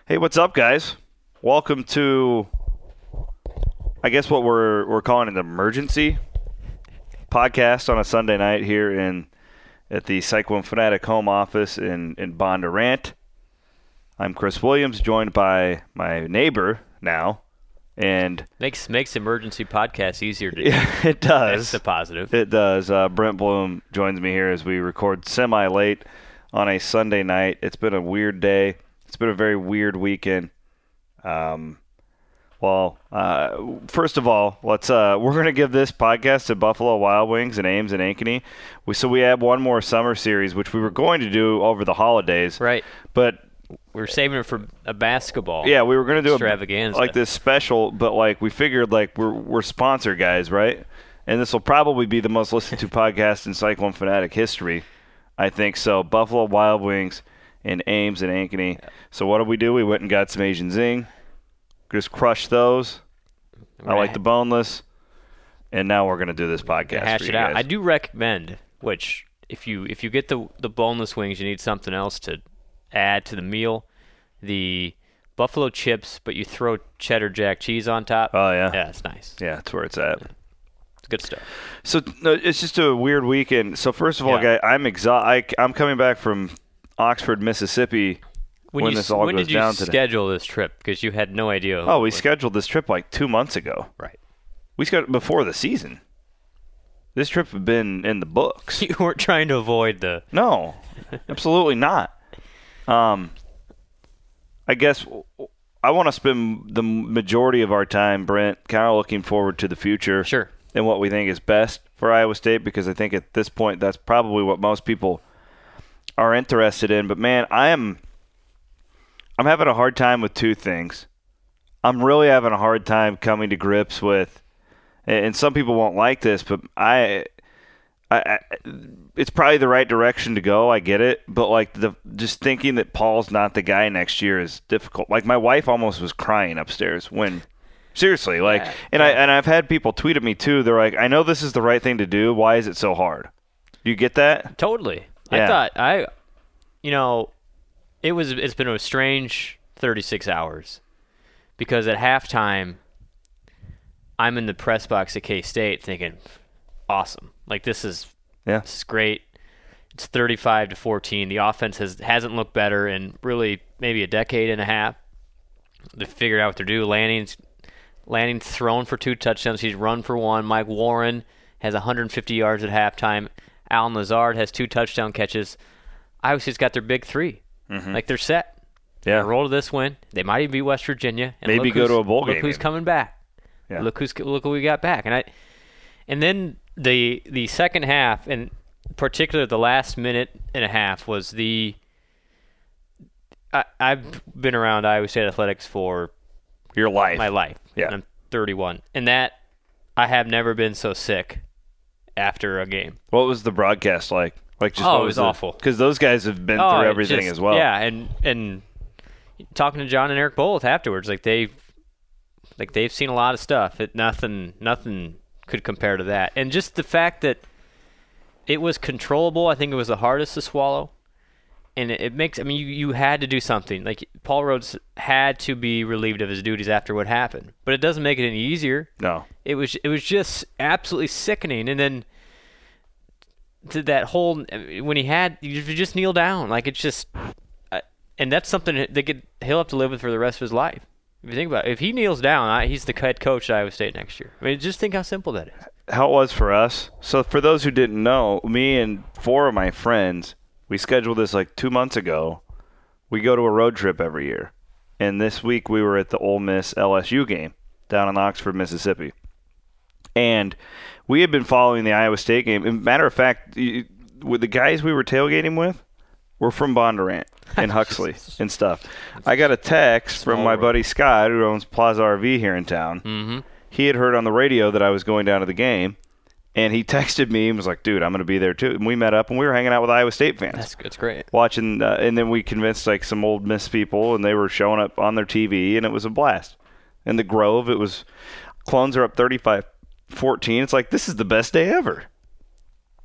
Hey, what's up, guys? Welcome to, I guess what we're calling an emergency podcast on a Sunday night here at the Cyclone Fanatic home office in Bondurant. I'm Chris Williams, joined by my neighbor now, and makes emergency podcasts easier to do. Yeah, it does. That's a positive. It does. Brent Bloom joins me here as we record semi-late on a Sunday night. It's been a weird day. It's been a very weird weekend. First of all, let's we're going to give this podcast to Buffalo Wild Wings and Ames and Ankeny. We have one more summer series, which we were going to do over the holidays. Right. But we're saving it for a basketball. Yeah, we were going to do extravaganza. like this special, but like we figured like we're sponsor guys, right? And this will probably be the most listened to podcast in Cyclone Fanatic history, I think so. Buffalo Wild Wings and Ames and Ankeny. Yeah. So what did we do? We went and got some Asian Zing. Just crushed those. I like the boneless. And now we're going to do this podcast. Hash it out. I do recommend, which if you get the boneless wings, you need something else to add to the meal. The buffalo chips, but you throw cheddar jack cheese on top. Oh, yeah. Yeah, it's nice. Yeah, that's where it's at. It's good stuff. So it's just a weird weekend. So first of all, guys, I'm exhausted. I'm coming back from Oxford, Mississippi when this all goes down today. When did you schedule this trip? Because you had no idea. Oh, we scheduled this trip like 2 months ago. Right. We scheduled before the season. This trip had been in the books. You weren't trying to avoid the... No, absolutely not. I guess I want to spend the majority of our time, Brent, kind of looking forward to the future. Sure. And what we think is best for Iowa State, because I think at this point that's probably what most people are interested in. But man, I'm having a hard time with two things. I'm really having a hard time coming to grips with, and some people won't like this, but I it's probably the right direction to go. I get it, but like just thinking that Paul's not the guy next year is difficult. Like my wife almost was crying upstairs when. Seriously, like, yeah. And I've had people tweet at me too. They're like, "I know this is the right thing to do. Why is it so hard?" Do you get that? Totally. Yeah. I thought it's been a strange 36 hours because at halftime, I'm in the press box at K-State thinking, "Awesome! Like this is great." It's 35-14. The offense hasn't looked better in really maybe a decade and a half. They figured out what to do. Lanning's thrown for 2 touchdowns. He's run for 1. Mike Warren has 150 yards at halftime. Alan Lazard has 2 touchdown catches. Iowa State's got their big 3. Mm-hmm. Like, they're set. Yeah. Roll to this win. They might even beat West Virginia. And maybe go to a bowl game. Look who's coming back. Yeah. Look who we got back. And then the second half, and particularly the last minute and a half, was I've been around Iowa State athletics for your life. My life. Yeah. I'm 31. And that I have never been so sick after a game. What was the broadcast like? Like just it was awful. Because those guys have been through everything as well. Yeah, and talking to John and Eric Bolles afterwards, they've seen a lot of stuff. Nothing could compare to that. And just the fact that it was controllable, I think it was the hardest to swallow. And it makes, you had to do something. Like, Paul Rhodes had to be relieved of his duties after what happened. But it doesn't make it any easier. No. It was just absolutely sickening. And then to that whole, when you just kneel down. Like, it's just, and that's something he'll have to live with for the rest of his life. If you think about it, if he kneels down, he's the head coach at Iowa State next year. Just think how simple that is. How it was for us. So for those who didn't know, me and 4 of my friends, we scheduled this like 2 months ago. We go to a road trip every year. And this week we were at the Ole Miss LSU game down in Oxford, Mississippi. And we had been following the Iowa State game. And matter of fact, with the guys we were tailgating with were from Bondurant and Huxley and stuff. I got a text from my buddy Scott, who owns Plaza RV here in town. Mm-hmm. He had heard on the radio that I was going down to the game. And he texted me and was like, dude, I'm going to be there too. And we met up and we were hanging out with Iowa State fans. That's great. Watching, and then we convinced like some old Miss people and they were showing up on their TV and it was a blast. In the Grove, it was, Clones are up 35-14. It's like, this is the best day ever.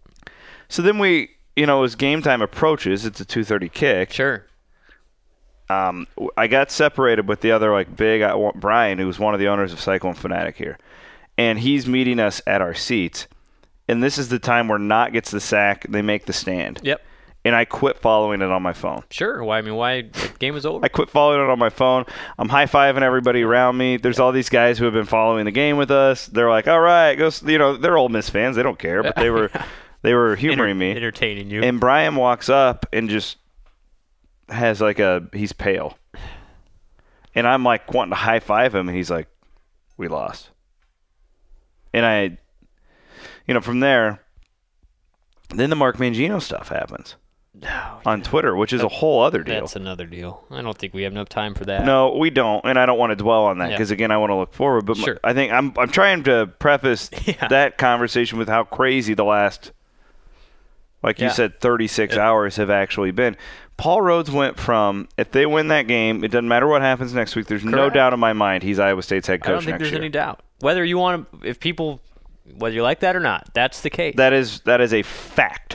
So then as game time approaches, it's a 2:30 kick. Sure. I got separated with the other Brian, who was one of the owners of Cyclone Fanatic here, and he's meeting us at our seats. And this is the time where Knott gets the sack. They make the stand. Yep. And I quit following it on my phone. Sure. Why? The game was over. I quit following it on my phone. I'm high-fiving everybody around me. There's all these guys who have been following the game with us. They're like, all right, go. They're Ole Miss fans. They don't care, but they were humoring me, entertaining you. And Brian walks up and just has he's pale, and I'm like wanting to high-five him, and he's like, we lost. And from there, then the Mark Mangino stuff happens. On Twitter, which is a whole other deal. That's another deal. I don't think we have enough time for that. No, we don't, and I don't want to dwell on that because, again, I want to look forward. But sure. I think I'm trying to preface that conversation with how crazy the last, you said, 36 hours have actually been. Paul Rhoads went from, if they win that game, it doesn't matter what happens next week, there's no doubt in my mind he's Iowa State's head coach next year. I don't think there's any doubt. Whether you like that or not, that's the case. That is a fact.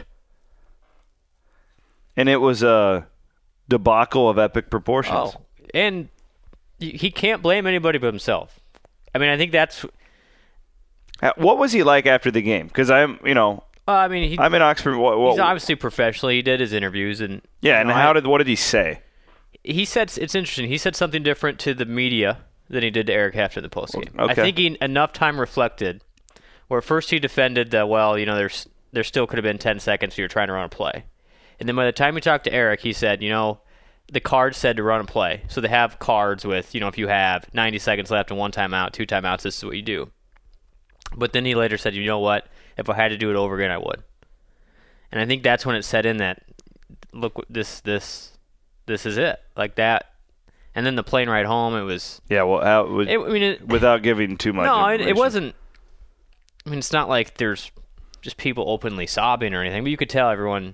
And it was a debacle of epic proportions. Oh, and he can't blame anybody but himself. I mean, I think that's... What was he like after the game? Because I'm in Oxford. He's obviously professional. He did his interviews. And what did he say? He said, it's interesting, he said something different to the media than he did to Eric Hafner in the postgame. Okay. I think he enough time reflected, where first he defended that, there still could have been 10 seconds so you're trying to run a play. And then by the time he talked to Eric, he said, the card said to run a play. So they have cards with, if you have 90 seconds left and 1 timeout, 2 timeouts, this is what you do. But then he later said, you know what? If I had to do it over again, I would. And I think that's when it set in that, look, this is it. Like that. And then the plane ride home, it was... Yeah, well, without giving too much information. It wasn't... it's not like there's just people openly sobbing or anything, but you could tell everyone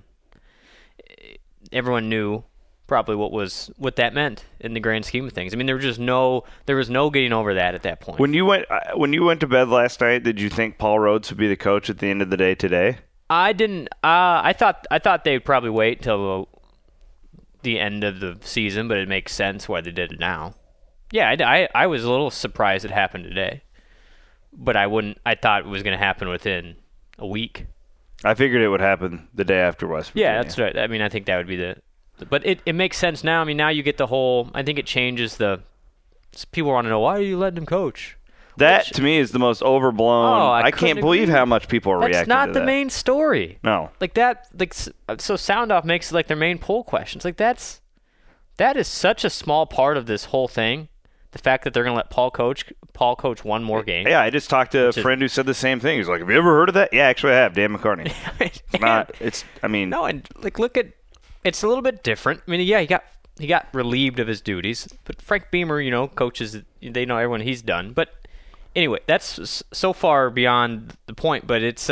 knew probably what that meant in the grand scheme of things. There was no getting over that at that point. When you went to bed last night, did you think Paul Rhoads would be the coach at the end of the day today? I didn't. I thought they'd probably wait till the end of the season, but it makes sense why they did it now. Yeah, I was a little surprised it happened today, but I thought it was going to happen within a week. I figured it would happen the day after West Virginia. Yeah, that's right. I think that would be but it makes sense now. Now you get the whole, I think it changes people want to know, why are you letting him coach? To me is the most overblown. I can't believe how much people are reacting to that. That's not the main story. No. So sound off makes it their main poll questions. That is such a small part of this whole thing. The fact that they're going to let Paul coach one more game. Yeah, I just talked to a friend who said the same thing. He's like, have you ever heard of that? Yeah, actually I have. Dan McCartney. Look at, it's a little bit different. He got relieved of his duties, but Frank Beamer, coaches, they know everyone he's done. But anyway, that's so far beyond the point, but it's,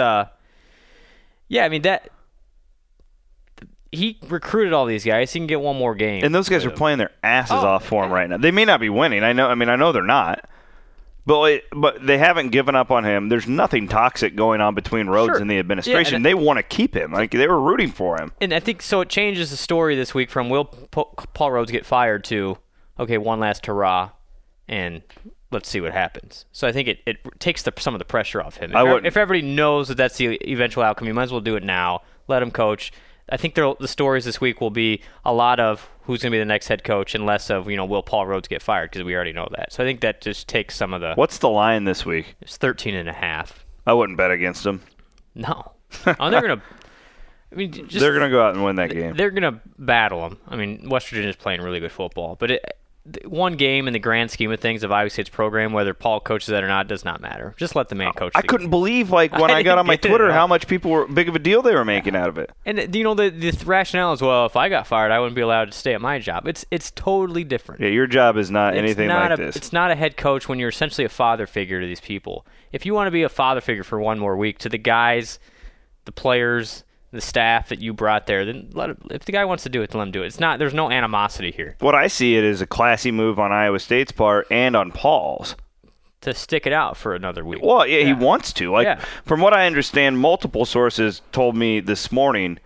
he recruited all these guys. He can get one more game. And those guys are playing their asses off for him right now. They may not be winning. I know they're not. But they haven't given up on him. There's nothing toxic going on between Rhoads and the administration. And they want to keep him. They were rooting for him. And I think so. It changes the story this week from will Paul Rhoads get fired to, okay, one last hurrah, and let's see what happens. So I think it takes some of the pressure off him. If everybody knows that that's the eventual outcome, you might as well do it now. Let him coach. I think the stories this week will be a lot of who's going to be the next head coach and less of, will Paul Rhoads get fired, because we already know that. So I think that just takes some of the... What's the line this week? It's 13.5. I wouldn't bet against them. No. They're going to... they're going to go out and win that game. They're going to battle them. West Virginia's playing really good football, but one game in the grand scheme of things of Iowa State's program, whether Paul coaches that or not, does not matter. Just let the man coach. I couldn't believe when I got on my Twitter how much people were big of a deal they were making out of it. And the rationale is, well, if I got fired, I wouldn't be allowed to stay at my job. It's totally different. Yeah, your job is not anything like this. It's not a head coach when you're essentially a father figure to these people. If you want to be a father figure for one more week to the guys, the players, the staff that you brought there, then let him, if the guy wants to do it, let him do it. There's no animosity here. What I see it is a classy move on Iowa State's part and on Paul's. To stick it out for another week. Well, yeah, he wants to. From what I understand, multiple sources told me this morning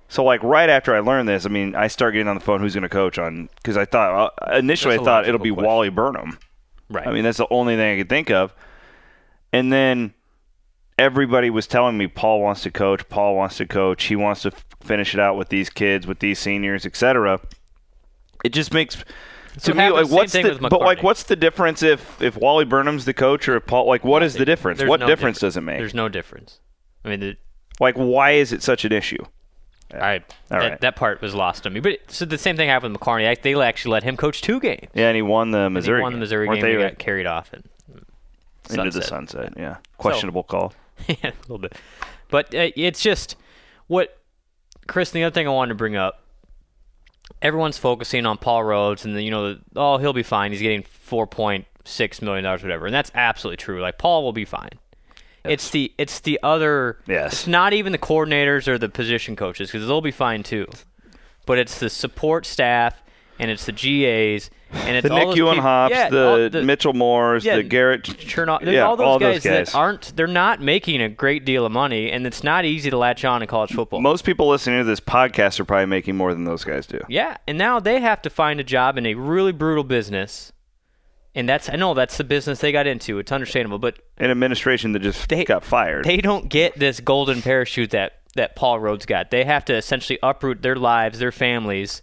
So, like, right after I learned this, I mean, I start getting on the phone who's going to coach on – because I thought – initially I thought it'll be question. Wally Burnham. Right. I mean, that's the only thing I could think of. And then everybody was telling me Paul wants to coach. He wants to finish it out with these kids, with these seniors, etc. It just makes – to me, like, what's the difference if Wally Burnham's the coach or if Paul – like, what is the difference? What difference does it make? There's no difference. I mean – like, why is it such an issue? That part was lost on me. But so the same thing happened with McCarney. They actually let him coach 2 games. Yeah, and he won the Missouri game. Game. He got carried off into the sunset. Yeah, questionable call. Yeah, a little bit. But it's just what, Chris. The other thing I wanted to bring up. Everyone's focusing on Paul Rhoads, and he'll be fine. He's getting $4.6 million, whatever, and that's absolutely true. Like, Paul will be fine. Yes. It's the other. Yes. It's not even the coordinators or the position coaches, because they'll be fine too. But it's the support staff, and it's the GAs, and it's the all Nick Ewan-Hops, the Mitchell Moores, the Garrett Chernoff, all those guys that they're not making a great deal of money, and it's not easy to latch on in college football. Most people listening to this podcast are probably making more than those guys do. Yeah, and now they have to find a job in a really brutal business. And that's the business they got into. It's understandable, but an administration that just got fired. They don't get this golden parachute that Paul Rhoads got. They have to essentially uproot their lives, their families,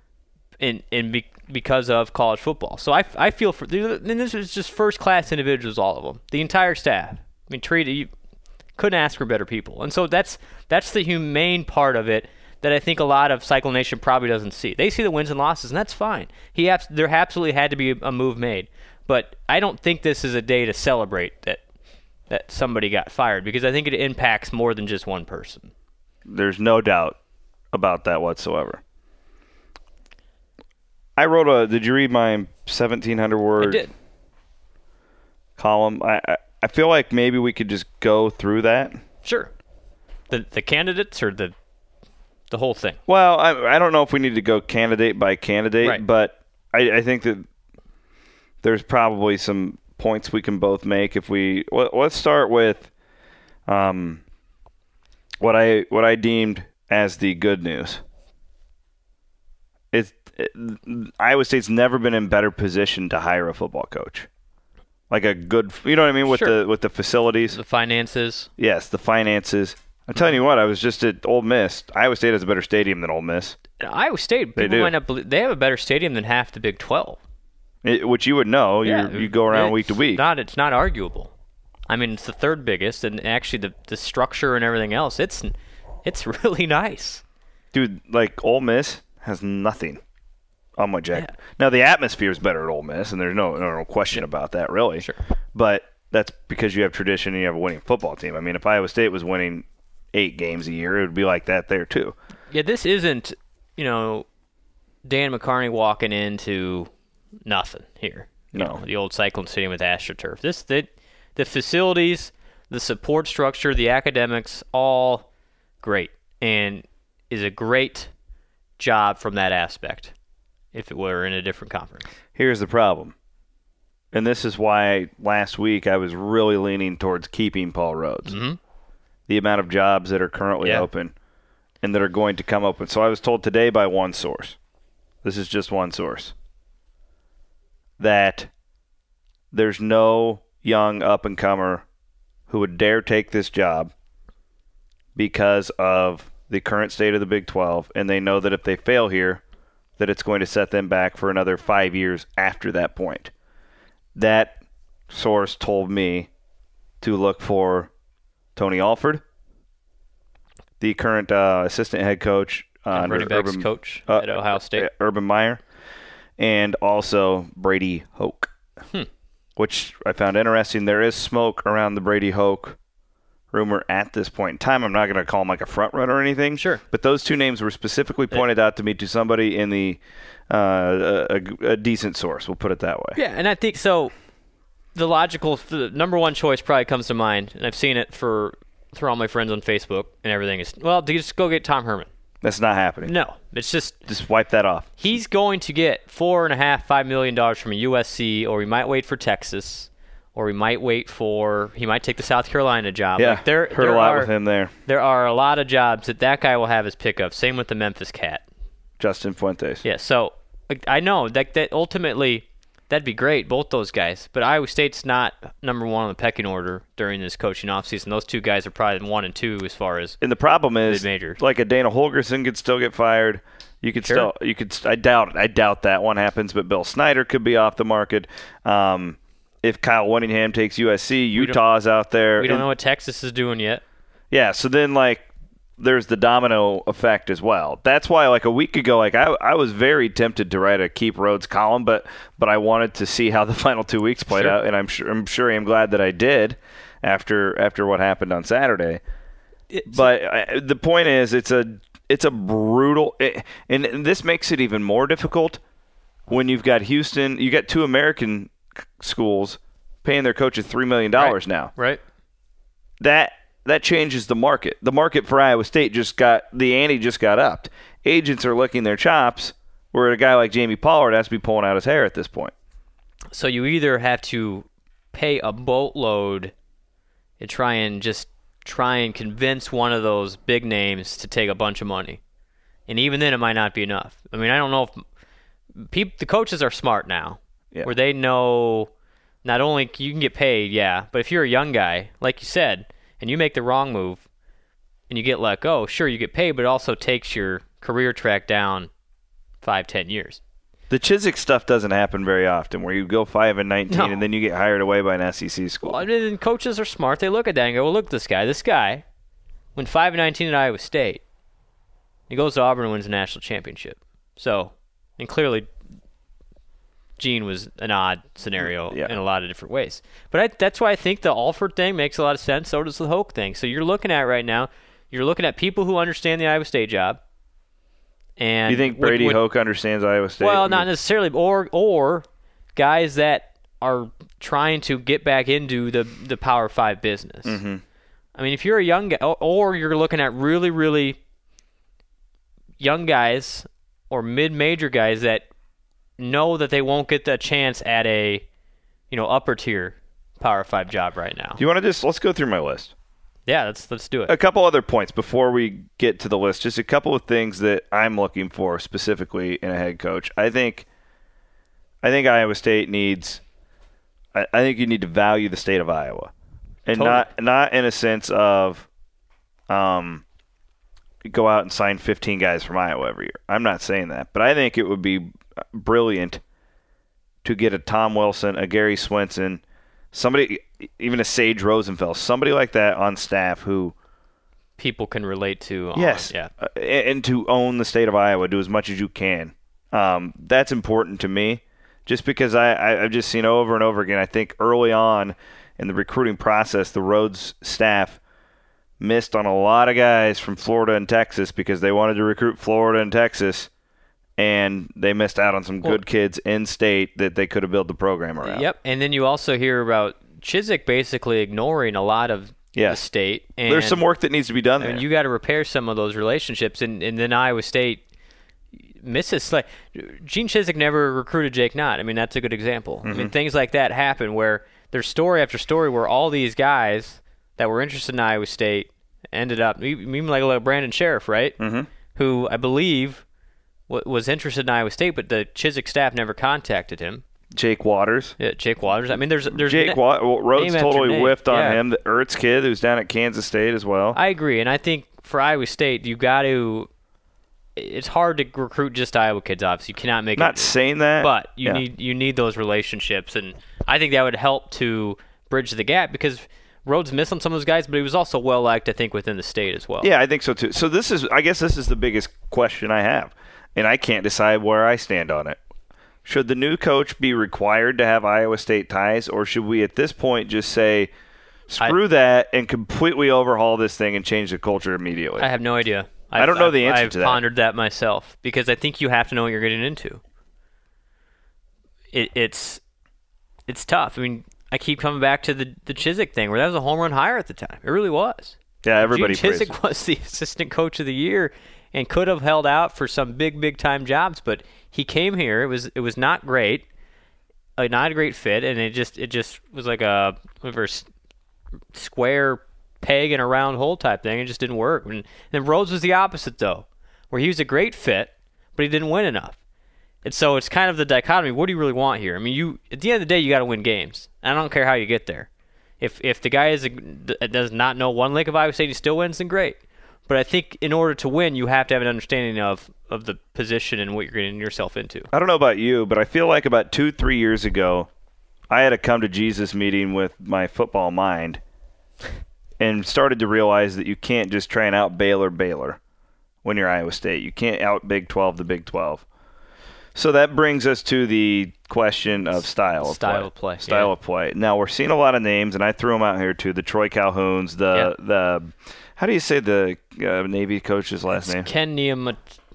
because of college football. So I feel for, and this is just first class individuals, all of them, the entire staff. I mean, you couldn't ask for better people, and so that's the humane part of it that I think a lot of Cycle Nation probably doesn't see. They see the wins and losses, and that's fine. There absolutely had to be a move made. But I don't think this is a day to celebrate that somebody got fired, because I think it impacts more than just one person. There's no doubt about that whatsoever. I wrote did you read my 1,700-word I did. column? I feel like maybe we could just go through that. Sure. The candidates or the whole thing? Well, I don't know if we need to go candidate by candidate, right. But I think that there's probably some points we can both make. Let's start with what I deemed as the good news. Iowa State's never been in better position to hire a football coach. Like a good, you know what I mean, with sure. the facilities, the finances. Yes, the finances. I'm telling you what, I was just at Ole Miss. Iowa State has a better stadium than Ole Miss. Iowa State, they have a better stadium than half the Big 12. Which you would know. Yeah, you go around week to week. It's not arguable. I mean, it's the third biggest, and actually the structure and everything else, it's really nice. Dude, like Ole Miss has nothing on my jacket. Yeah. Now, the atmosphere is better at Ole Miss, and there's no question about that, really. Sure. But that's because you have tradition and you have a winning football team. I mean, if Iowa State was winning 8 games a year, it would be like that there, too. Yeah, this isn't, Dan McCarney walking into nothing here. No. The old Cyclone Stadium with AstroTurf. The facilities, the support structure, the academics, all great, and is a great job from that aspect if it were in a different conference. Here's the problem, and this is why last week I was really leaning towards keeping Paul Rhoads. Mm-hmm. The amount of jobs that are currently open and that are going to come open. So I was told today by one source, this is just one source, that there's no young up-and-comer who would dare take this job because of the current state of the Big 12, and they know that if they fail here, that it's going to set them back for another 5 years after that point. That source told me to look for Tony Alford, the current assistant head coach running backs coach at Ohio State, Urban Meyer, and also Brady Hoke, which I found interesting. There is smoke around the Brady Hoke rumor at this point in time. I'm not going to call him like a front runner or anything. Sure. But those two names were specifically pointed out to me to somebody in the a decent source. We'll put it that way. Yeah, and I think so. The number one choice probably comes to mind, and I've seen it for all my friends on Facebook and everything, is, just go get Tom Herman. That's not happening. No, it's just wipe that off. He's going to get $4.5–5 million from a USC, or he might wait for Texas, or he might take the South Carolina job. Yeah, heard a lot with him there. There are a lot of jobs that guy will have as pickup. Same with the Memphis Cat. Justin Fuentes. Yeah, so I know that ultimately that'd be great, both those guys. But Iowa State's not number one on the pecking order during this coaching offseason. Those two guys are probably 1 and 2 as far as and the problem is, mid-majors. Like a Dana Holgerson could still get fired. You could Sure. I doubt that one happens, but Bill Snyder could be off the market. If Kyle Whittingham takes USC, Utah's out there. We don't know what Texas is doing yet. Yeah, so then there's the domino effect as well. That's why a week ago, I was very tempted to write a Keep Rhodes column, but I wanted to see how the final 2 weeks played out, and I'm glad that I did after what happened on Saturday. But the point is, it's a brutal, and this makes it even more difficult when you've got Houston. You got two American schools paying their coaches $3 million now. Right. That changes the market. The market for Iowa State the ante just got upped. Agents are licking their chops, where a guy like Jamie Pollard has to be pulling out his hair at this point. So you either have to pay a boatload and try and convince one of those big names to take a bunch of money. And even then it might not be enough. I mean, I don't know if the coaches are smart now, where they know not only you can get paid, but if you're a young guy, like you said, and you make the wrong move and you get let go, sure, you get paid, but it also takes your career track down 5-10 years. The Chizik stuff doesn't happen very often, where you go 5-19 and then you get hired away by an SEC school. Well, and coaches are smart. They look at that and go, well, look at this guy. This guy went 5-19 at Iowa State. He goes to Auburn and wins a national championship. So, and clearly Gene was an odd scenario in a lot of different ways. But that's why I think the Alford thing makes a lot of sense. So does the Hoke thing. So you're looking at right now, you're looking at people who understand the Iowa State job. And you think Brady Hoke understands Iowa State? Well, not necessarily. Or guys that are trying to get back into the Power 5 business. Mm-hmm. I mean, if you're a young guy, or you're looking at really, really young guys or mid-major guys that know that they won't get that chance at a upper tier Power 5 job right now. Do you want to let's go through my list? Yeah, let's do it. A couple other points before we get to the list. Just a couple of things that I'm looking for specifically in a head coach. I think Iowa State needs. I think you need to value the state of Iowa, and Totally. not in a sense of, go out and sign 15 guys from Iowa every year. I'm not saying that, but I think it would be brilliant to get a Tom Wilson, a Gary Swenson, somebody, even a Sage Rosenfeld, somebody like that on staff who people can relate to. Yes, and to own the state of Iowa, do as much as you can. That's important to me, just because I've just seen over and over again. I think early on in the recruiting process, the Rhodes staff missed on a lot of guys from Florida and Texas because they wanted to recruit Florida and Texas, and they missed out on some good kids in state that they could have built the program around. Yep, and then you also hear about Chizik basically ignoring a lot of the state. And there's some work that needs to be done there. And you got to repair some of those relationships, and then Iowa State misses. Like Gene Chizik never recruited Jake Knott. I mean, that's a good example. Mm-hmm. I mean, things like that happen where there's story after story where all these guys that were interested in Iowa State ended up, even like Brandon Sheriff, right? Mm-hmm. Who I believe was interested in Iowa State, but the Chizik staff never contacted him. Jake Waters. Yeah, Jake Waters. I mean, there's Jake Rhodes totally whiffed on him. The Ertz kid who's down at Kansas State as well. I agree, and I think for Iowa State, you got to. It's hard to recruit just Iowa kids. Obviously, you cannot make. Not saying that, but you need those relationships, and I think that would help to bridge the gap because Rhodes missed on some of those guys, but he was also well liked, I think, within the state as well. Yeah, I think so too. So I guess this is the biggest question I have, and I can't decide where I stand on it. Should the new coach be required to have Iowa State ties, or should we at this point just say, screw that and completely overhaul this thing and change the culture immediately? I have no idea. I don't know the answer to that. I've pondered that myself because I think you have to know what you're getting into. It's tough. I mean, I keep coming back to the Chizik thing where that was a home run hire at the time. It really was. Yeah, everybody Gene Chizik was the assistant coach of the year and could have held out for some big time jobs, but he came here. It was not great. not a great fit, and it just was like a square peg in a round hole type thing. It just didn't work. And then Rhodes was the opposite, though, where he was a great fit, but he didn't win enough. And so it's kind of the dichotomy. What do you really want here? I mean, at the end of the day, you got to win games. I don't care how you get there. If the guy does not know one lick of Iowa State, he still wins, then great. But I think in order to win, you have to have an understanding of the position and what you're getting yourself into. I don't know about you, but I feel like about 2-3 years ago, I had a come to Jesus meeting with my football mind and started to realize that you can't just try and out Baylor when you're Iowa State. You can't out Big 12 the Big 12. So that brings us to the question of style of play. Style of play. Now, we're seeing a lot of names, and I threw them out here too. The Troy Calhouns, the how do you say the Navy coach's last name? Ken Niumatalolo?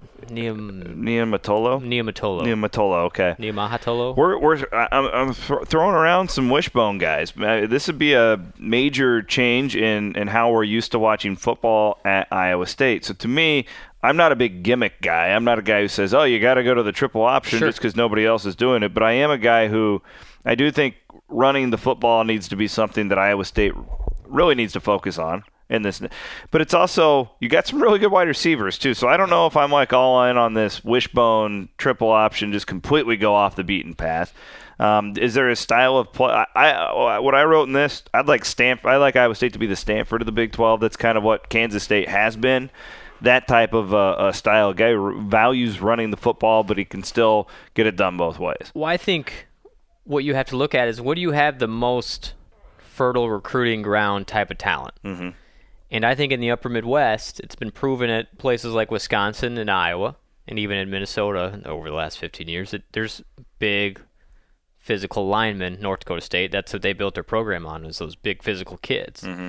Niumatalolo, okay. Niumahatolo. I'm throwing around some wishbone guys. This would be a major change in how we're used to watching football at Iowa State. So to me, I'm not a big gimmick guy. I'm not a guy who says, oh, you got to go to the triple option just because nobody else is doing it. But I am a guy who I do think running the football needs to be something that Iowa State really needs to focus on. But it's also, you got some really good wide receivers too. So I don't know if I'm like all in on this wishbone triple option, just completely go off the beaten path. Is there a style of play? What I wrote in this, I like Iowa State to be the Stanford of the Big 12. That's kind of what Kansas State has been. That type of a style guy values running the football, but he can still get it done both ways. Well, I think what you have to look at is what do you have the most fertile recruiting ground type of talent. Mm-hmm. And I think in the upper Midwest, it's been proven at places like Wisconsin and Iowa, and even in Minnesota over the last 15 years, that there's big physical linemen. North Dakota State, that's what they built their program on, is those big physical kids. Mm-hmm.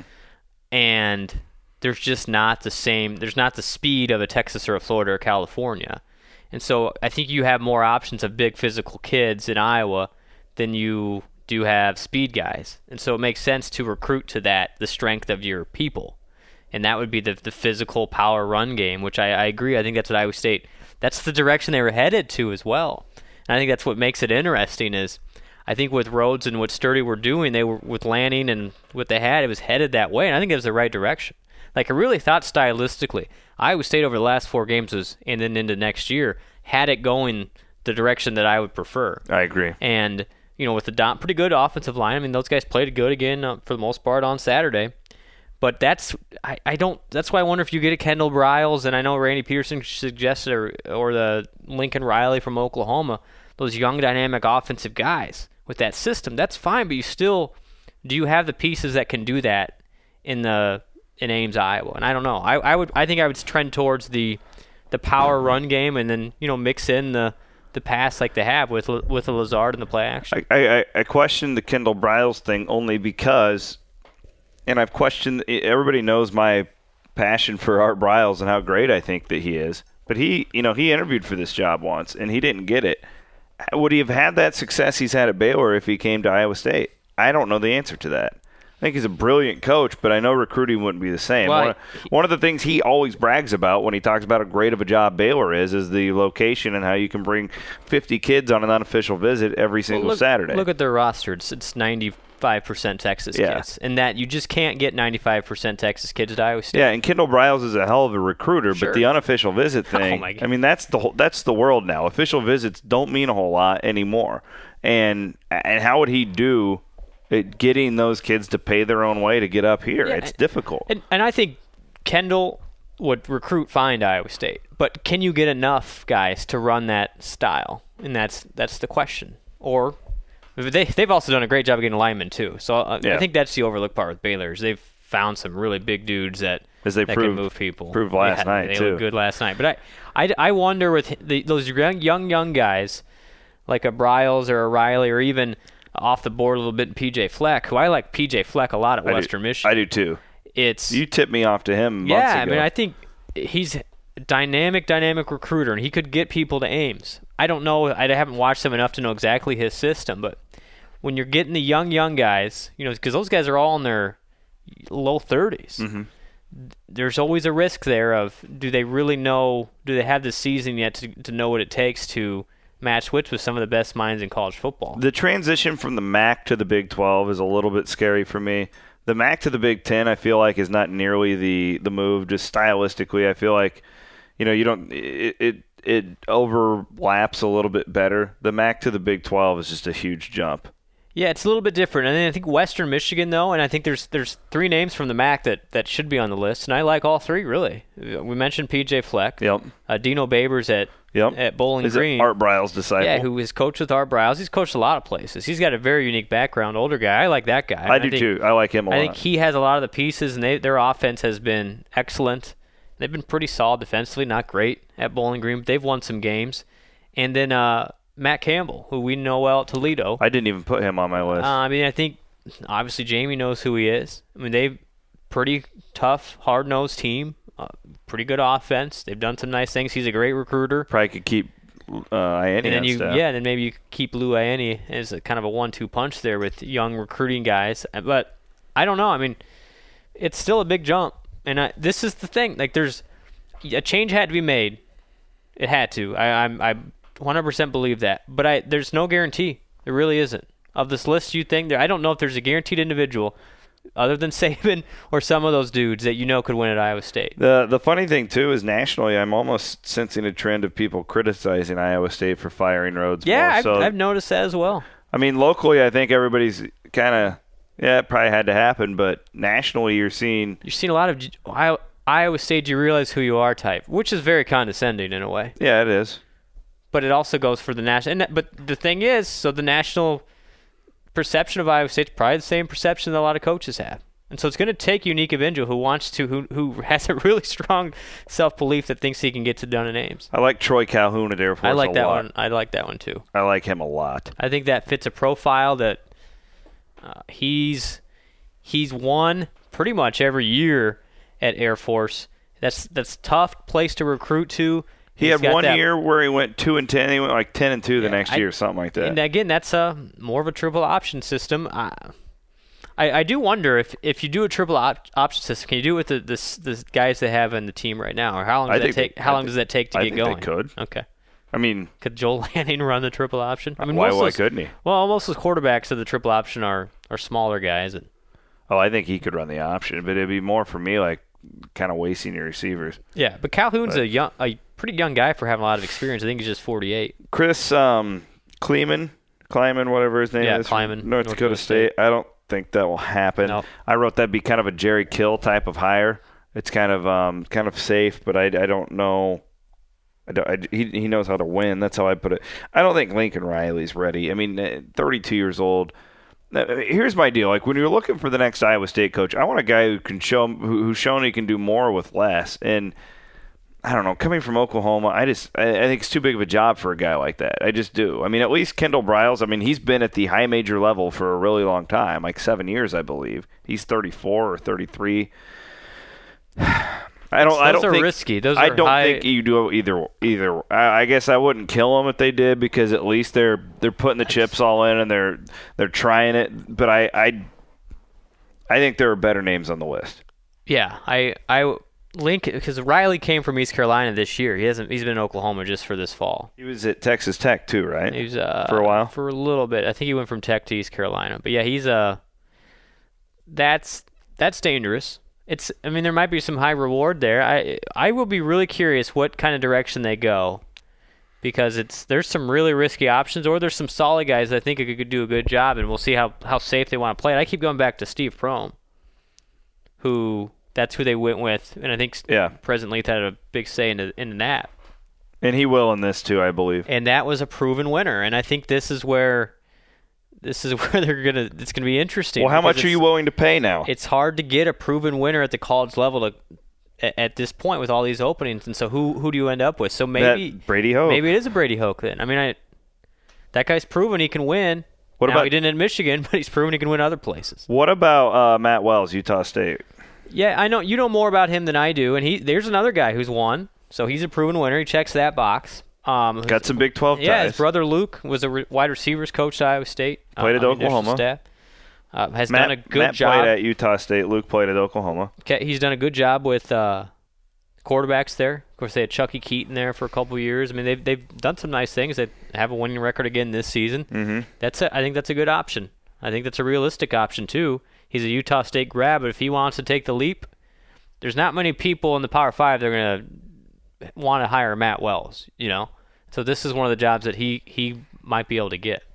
And there's just not the same, there's not the speed of a Texas or a Florida or California. And so I think you have more options of big physical kids in Iowa than you do have speed guys. And so it makes sense to recruit to that, the strength of your people. And that would be the physical power run game, which I agree. I think that's what Iowa State, that's the direction they were headed to as well. And I think that's what makes it interesting is I think with Rhodes and what Sturdy were doing, they were with Lanning and what they had, it was headed that way. And I think it was the right direction. Like I really thought stylistically, Iowa State over the last 4 games was, and then into next year, had it going the direction that I would prefer. I agree. And, you know, with the pretty good offensive line, I mean, those guys played good again for the most part on Saturday. But that's why I wonder if you get a Kendall Briles, and I know Randy Peterson suggested, or the Lincoln Riley from Oklahoma, those young dynamic offensive guys with that system. That's fine, but do you have the pieces that can do that in Ames, Iowa? And I don't know. I think I would trend towards the power run game, and then mix in the pass like they have with a Lazard in the play action. I question the Kendall Briles thing only because. And I've questioned, everybody knows my passion for Art Briles and how great I think that he is. But he interviewed for this job once, and he didn't get it. Would he have had that success he's had at Baylor if he came to Iowa State? I don't know the answer to that. I think he's a brilliant coach, but I know recruiting wouldn't be the same. Well, one of the things he always brags about when he talks about how great of a job Baylor is the location and how you can bring 50 kids on an unofficial visit every single Saturday. Look at their roster. It's 95% Texas kids, and that you just can't get 95% Texas kids at Iowa State. Yeah, and Kendall Briles is a hell of a recruiter, but the unofficial visit thing, I mean, that's the world now. Official visits don't mean a whole lot anymore. And how would he do at getting those kids to pay their own way to get up here? It's difficult. And I think Kendall would recruit fine to Iowa State, but can you get enough guys to run that style? And that's the question. Or they've also done a great job of getting linemen too. So I think that's the overlooked part with Baylor is they've found some really big dudes that can move people. Proved last night they too. looked good last night. But I wonder with those young guys like a Briles or a Riley or even off the board a little bit PJ Fleck, who I like PJ Fleck a lot at Western Michigan. I do too. You tipped me off to him months ago. Yeah, I mean I think he's a dynamic recruiter and he could get people to Ames. I don't know. I haven't watched him enough to know exactly his system, but when you're getting the young guys, because those guys are all in their low 30s, mm-hmm. There's always a risk there of do they really know? Do they have the season yet to know what it takes to matched with some of the best minds in college football. The transition from the MAC to the Big 12 is a little bit scary for me. The MAC to the Big 10, I feel like, is not nearly the move. Just stylistically, I feel like, you don't it overlaps a little bit better. The MAC to the Big 12 is just a huge jump. Yeah, it's a little bit different. And then I think Western Michigan, though, and I think there's 3 names from the MAC that should be on the list, and I like all 3, really. We mentioned P.J. Fleck. Yep. Dino Babers at Bowling Green. Art Briles' disciple. Yeah, who is coached with Art Briles. He's coached a lot of places. He's got a very unique background, older guy. I like that guy. I do, too. I like him a lot. I think he has a lot of the pieces, and their offense has been excellent. They've been pretty solid defensively, not great at Bowling Green, but they've won some games. And then Matt Campbell, who we know well at Toledo. I didn't even put him on my list. I think, obviously, Jamie knows who he is. They've pretty tough, hard-nosed team, pretty good offense. They've done some nice things. He's a great recruiter. Probably could keep Ianni on staff. Yeah, and then maybe you could keep Lou Ianni as a kind of a 1-2 punch there with young recruiting guys. But I don't know. It's still a big jump. And this is the thing. There's a change had to be made. It had to. I 100% believe that. But there's no guarantee. There really isn't. Of this list, you think I don't know if there's a guaranteed individual other than Saban or some of those dudes that could win at Iowa State. The funny thing too is nationally, I'm almost sensing a trend of people criticizing Iowa State for firing Rhodes. Yeah, more. I've noticed that as well. Locally, I think everybody's kind of. Yeah, it probably had to happen, but nationally you're seeing a lot of Iowa State, you realize who you are type, which is very condescending in a way. Yeah, it is. But it also goes for the national. But the thing is, so the national perception of Iowa State is probably the same perception that a lot of coaches have. And so it's going to take a unique individual who has a really strong self-belief that thinks he can get to Dunn & Ames. I like Troy Calhoun at Air Force I like a that lot. one. I like that one too. I like him a lot. I think that fits a profile that he's won pretty much every year at Air Force. That's a tough place to recruit to. He had one year where he went 2-10. He went like 10-2 the next year, something like that. And again, that's more of a triple option system. I do wonder if you do a triple option system, can you do it with the guys they have in the team right now, or how long does that take? How long does that take to get going? I think they could. Okay. Could Joel Lanning run the triple option? Why couldn't he? Well, most of the quarterbacks of the triple option are smaller guys. I think he could run the option, but it'd be more for me like kind of wasting your receivers. Yeah, but Calhoun's a pretty young guy for having a lot of experience. I think he's just 48. Chris Kleiman, whatever his name is, Kleiman, North Dakota State. I don't think that will happen. Nope. I wrote that'd be kind of a Jerry Kill type of hire. It's kind of safe, but I don't know. He knows how to win. That's how I put it. I don't think Lincoln Riley's ready. 32 years old. Here's my deal. Like when you're looking for the next Iowa State coach, I want a guy who can who's shown he can do more with less. And I don't know, coming from Oklahoma, I think it's too big of a job for a guy like that. I just do. At least Kendall Briles. He's been at the high major level for a really long time, like 7 years, I believe. He's 34 or 33. Those are risky. I don't think you do either. I guess I wouldn't kill them if they did, because at least they're putting the chips all in and they're trying it. But I think there are better names on the list. Yeah, I Link, because Riley came from East Carolina this year. He's been in Oklahoma just for this fall. He was at Texas Tech too, right? He was for a while. For a little bit. I think he went from Tech to East Carolina. But yeah, he's that's dangerous. There might be some high reward there. I will be really curious what kind of direction they go, because there's some really risky options, or there's some solid guys that I think could do a good job, and we'll see how safe they want to play it. I keep going back to Steve Prohm, that's who they went with, and I think President Leith had a big say in that. And he will in this too, I believe. And that was a proven winner, and I think this is where it's gonna be interesting. Well, how much are you willing to pay now? It's hard to get a proven winner at the college level at this point with all these openings, and so who do you end up with? So maybe Brady Hoke. Maybe it is a Brady Hoke then. That guy's proven he can win. He didn't at Michigan, but he's proven he can win other places. What about Matt Wells, Utah State? Yeah, I know you know more about him than I do, and there's another guy who's won, so he's a proven winner. He checks that box. Got some Big 12 ties. Yeah, his brother Luke was a wide receivers coach at Iowa State. Played at Oklahoma. Staff. Has done a good job. Matt played at Utah State. Luke played at Oklahoma. Okay, he's done a good job with quarterbacks there. course, they had Chucky Keaton there for a couple of years. I mean, they've done some nice things. They have a winning record again this season. Mm-hmm. I think that's a good option. I think that's a realistic option, too. He's a Utah State grad, but if he wants to take the leap, there's not many people in the Power 5 that are going to want to hire Matt Wells, you know? So this is one of the jobs that he might be able to get.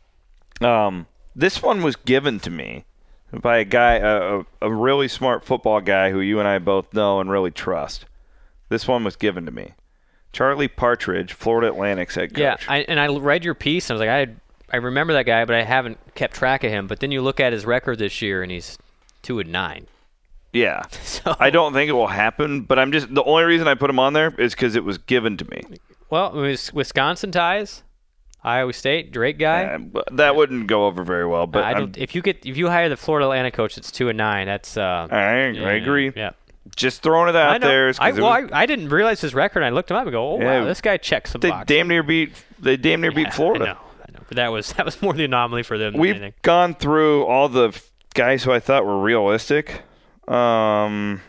This one was given to me by a guy, a really smart football guy who you and I both know and really trust. This one was given to me. Charlie Partridge, Florida Atlantic's head coach. Yeah, I read your piece, and I was like, I remember that guy, but I haven't kept track of him. But then you look at his record this year, and he's 2-9. Yeah. So, I don't think it will happen, but the only reason I put him on there is because it was given to me. Well, it was Wisconsin ties, Iowa State, Drake guy. That wouldn't go over very well. But if you hire the Florida Atlantic coach that's 2-9, that's. I agree. Yeah. Just throwing it out there. I didn't realize his record. I looked him up and go, wow, this guy checks some boxes. They damn near beat Florida. I know. But that was more the anomaly for them than We've anything. gone through all the guys who I thought were realistic. Other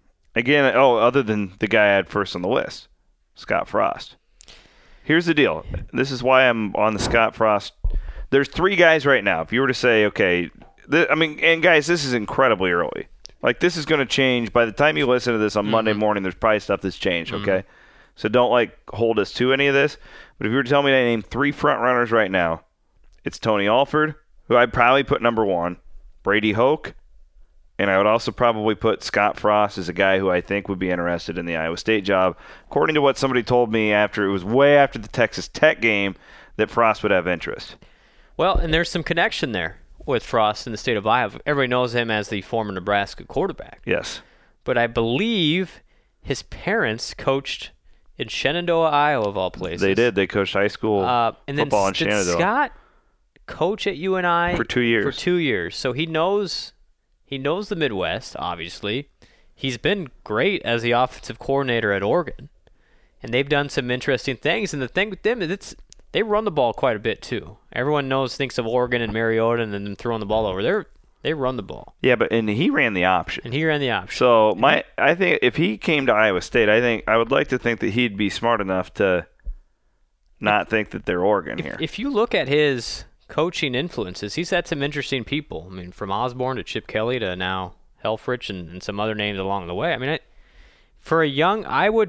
than the guy I had first on the list, Scott Frost. Here's the deal. This is why I'm on the Scott Frost. There's 3 guys right now. If you were to say, okay, and guys, this is incredibly early. Like, this is going to change. By the time you listen to this on Monday morning, there's probably stuff that's changed, okay? So don't, hold us to any of this. But if you were to tell me to name 3 front runners right now, it's Tony Alford, who I'd probably put number 1, Brady Hoke, and I would also probably put Scott Frost as a guy who I think would be interested in the Iowa State job. According to what somebody told me it was way after the Texas Tech game, that Frost would have interest. Well, and there's some connection there with Frost in the state of Iowa. Everybody knows him as the former Nebraska quarterback. Yes. But I believe his parents coached in Shenandoah, Iowa, of all places. They did. They coached high school football in Shenandoah. Did Scott coach at UNI? For 2 years. For 2 years. So he knows the Midwest, obviously. He's been great as the offensive coordinator at Oregon. And they've done some interesting things. And the thing with them is they run the ball quite a bit, too. Everyone thinks of Oregon and Mariota and then them throwing the ball over. They run the ball. Yeah, and he ran the option. So I think if he came to Iowa State, I would like to think that he'd be smart enough to not think that they're Oregon here. If you look at his coaching influences, he's had some interesting people. I mean, from Osborne to Chip Kelly to now Helfrich and some other names along the way. I mean, for a young,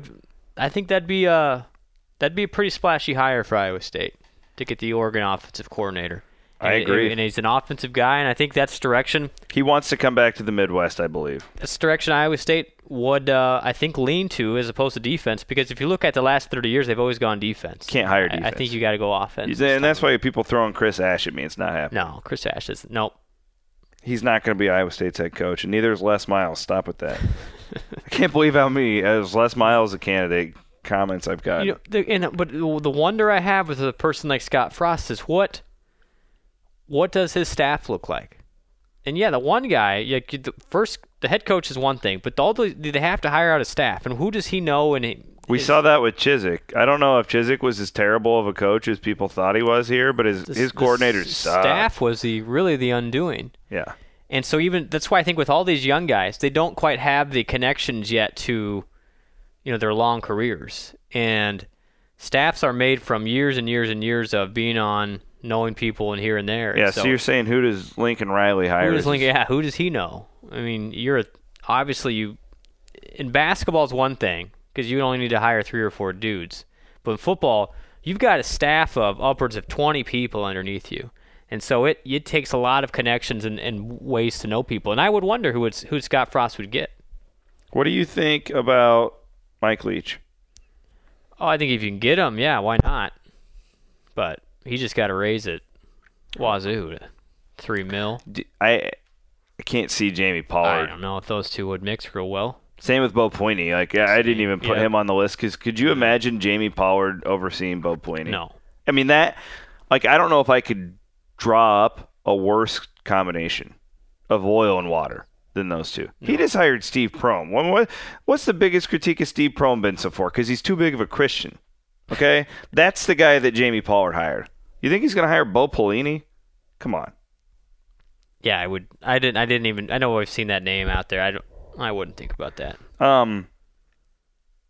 I think that'd be a pretty splashy hire for Iowa State to get the Oregon offensive coordinator. I agree. And he's an offensive guy, and I think that's direction. He wants to come back to the Midwest, I believe. That's direction Iowa State would, I think, lean to as opposed to defense, because if you look at the last 30 years, they've always gone defense. Can't hire defense. I think you got to go offense. And that's why people throwing Chris Ash at me. It's not happening. No, Chris Ash is nope. He's not going to be Iowa State's head coach, and neither is Les Miles. Stop with that. I can't believe how many, as Les Miles a candidate, comments I've gotten. But the wonder I have with a person like Scott Frost is what does his staff look like? And yeah, the one guy, the head coach is one thing, but they have to hire out a staff, and who does he know? We saw that with Chizik. I don't know if Chizik was as terrible of a coach as people thought he was here, but his coordinators sucked. Staff was really the undoing. Yeah. And so that's why I think with all these young guys, they don't quite have the connections yet to their long careers. And staffs are made from years and years and years of being on, knowing people and here and there. Yeah, so you're saying who does Lincoln Riley hire? Who does he know? I mean, in basketball is one thing because you only need to hire 3 or 4 dudes. But in football, you've got a staff of upwards of 20 people underneath you. And so it takes a lot of connections and ways to know people. And I would wonder who Scott Frost would get. What do you think about Mike Leach? Oh, I think if you can get him, yeah, why not? But he just got to raise it wazoo to $3 million. I can't see Jamie Pollard. I don't know if those two would mix real well. Same with Bo Pelini. I didn't even put him on the list because could you imagine Jamie Pollard overseeing Bo Pelini? No. I mean I don't know if I could draw up a worse combination of oil and water than those two. No. He just hired Steve Prohm. What's the biggest critique of Steve Prohm been so far? Because he's too big of a Christian. Okay? That's the guy that Jamie Pollard hired. You think he's going to hire Bo Pelini? Come on. Yeah, I would. I didn't even. I know I've seen that name out there. I wouldn't think about that.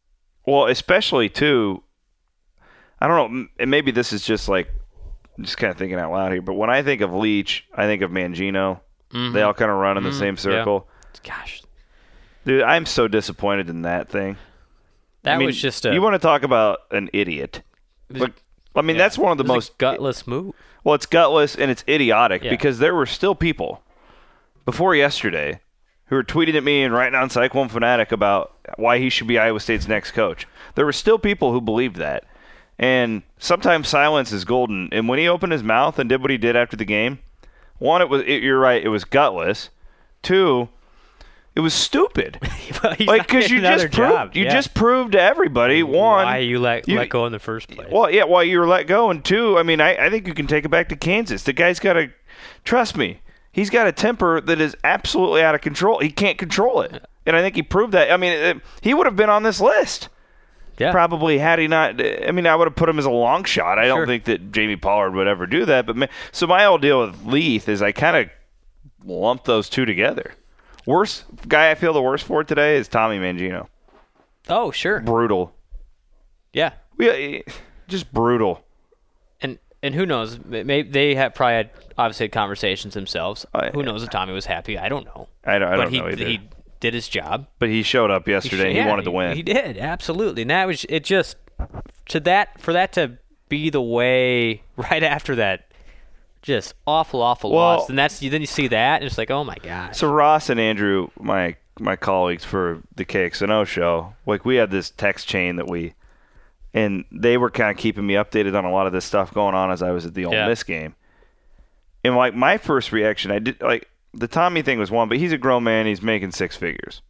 Well, especially, too, I don't know, and maybe this is just kind of thinking out loud here, but when I think of Leach, I think of Mangino. Mm-hmm. They all kind of run in the same circle. Yeah. Gosh. Dude, I'm so disappointed in that thing. That was just you want to talk about an idiot. That's one of the most gutless move. Well, it's gutless and it's idiotic because there were still people before yesterday who were tweeting at me and writing on Cyclone Fanatic about why he should be Iowa State's next coach. There were still people who believed that. And sometimes silence is golden. And when he opened his mouth and did what he did after the game, one, you're right, it was gutless. Two, it was stupid. Because you just proved to everybody, one, why you let go in the first place. Well, yeah, why you were let go, and two, I think you can take it back to Kansas. The guy's got to trust me. He's got a temper that is absolutely out of control. He can't control it, and I think he proved that. He would have been on this list. Yeah. Probably had he not. I would have put him as a long shot. I don't think that Jamie Pollard would ever do that. But so my whole deal with Leith is I kind of lumped those two together. Worst guy I feel the worst for today is Tommy Mangino. Oh, sure. Brutal. Yeah. Just brutal. And who knows? Maybe they probably had obviously had conversations themselves. Who knows if Tommy was happy? I don't know. I don't know either. He did his job. But he showed up yesterday. He wanted to win. He did, absolutely. And that was it. Just for that to be the way right after that. Just awful loss. And then you see that, and it's like, oh my gosh. So Ross and Andrew, my colleagues for the KXNO show, we had this text chain and they were kind of keeping me updated on a lot of this stuff going on as I was at the Ole Miss game. And my first reaction, I did the Tommy thing was one, but he's a grown man, he's making six figures.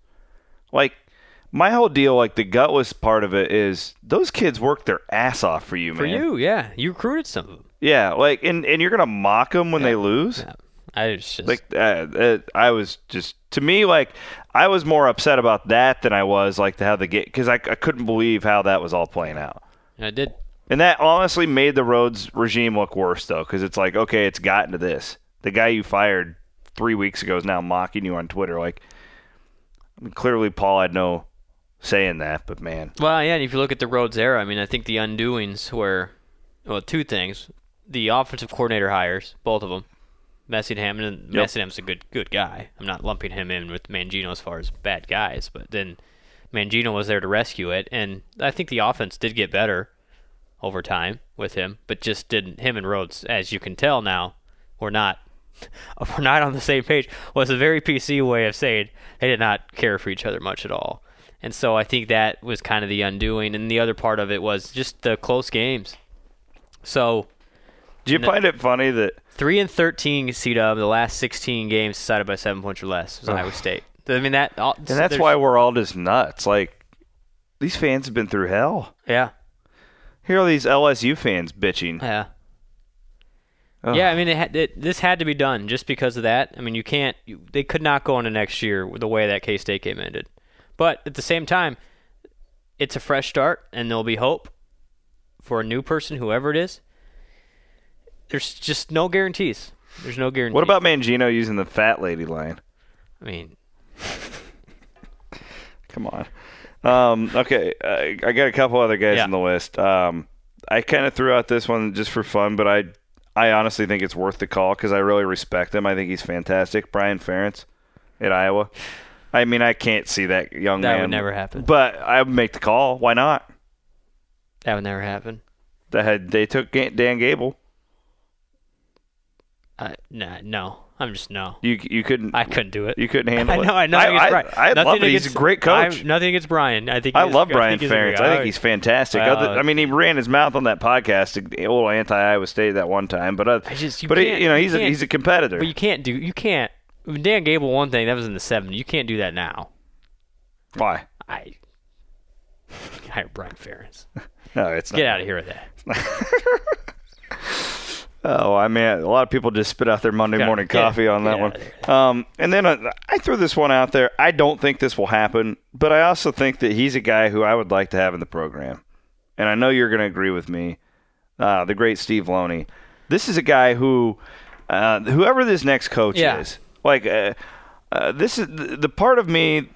My whole deal, the gutless part of it is those kids worked their ass off for you, man. For you, yeah. You recruited some of them. Yeah, and you're going to mock them when they lose? Yeah. I was just... I was just... To me, I was more upset about that than I was, to have the game... Because I couldn't believe how that was all playing out. I did. And that honestly made the Rhodes regime look worse, though, because it's okay, it's gotten to this. The guy you fired 3 weeks ago is now mocking you on Twitter. Clearly Paul had no say in that, but man. Well, yeah, and if you look at the Rhodes era, I think the undoings were, two things. The offensive coordinator hires, both of them. Messingham, and Messingham's a good guy. I'm not lumping him in with Mangino as far as bad guys, but then Mangino was there to rescue it, and I think the offense did get better over time with him, but just didn't. Him and Rhodes, as you can tell now, we're not on the same page. Was a very PC way of saying they did not care for each other much at all, and so I think that was kind of the undoing, and the other part of it was just the close games. So. Do you find it funny that 3-13 C-Dub, the last 16 games decided by 7 points or less was Iowa State. And that's why we're all just nuts. These fans have been through hell. Yeah. Here are these LSU fans bitching. Yeah. Ugh. Yeah, this had to be done just because of that. They could not go into next year with the way that K-State game ended. But at the same time, it's a fresh start, and there'll be hope for a new person, whoever it is. There's just no guarantees. There's no guarantees. What about Mangino using the fat lady line? Come on. Okay, I got a couple other guys on the list. I kind of threw out this one just for fun, but I honestly think it's worth the call because I really respect him. I think he's fantastic. Brian Ferentz at Iowa. I can't see that young man. That would never happen. But I would make the call. Why not? That would never happen. They took Dan Gable. No. I'm just no. You couldn't. I couldn't do it. You couldn't handle it. I know. I love it. He's a great coach. Nothing against Brian. I love Brian Ferentz. I think he's fantastic. He ran his mouth on that podcast, a little anti-Iowa State that one time. But he's a competitor. But you can't. Dan Gable, one thing that was in the 70s. You can't do that now. Why? I hire Brian Ferentz. No, it's not. Get out of here with that. Oh, a lot of people just spit out their Monday morning coffee on that one. And then I threw this one out there. I don't think this will happen, but I also think that he's a guy who I would like to have in the program. And I know you're going to agree with me. The great Steve Loney. This is a guy who, whoever this next coach is, this is the part of me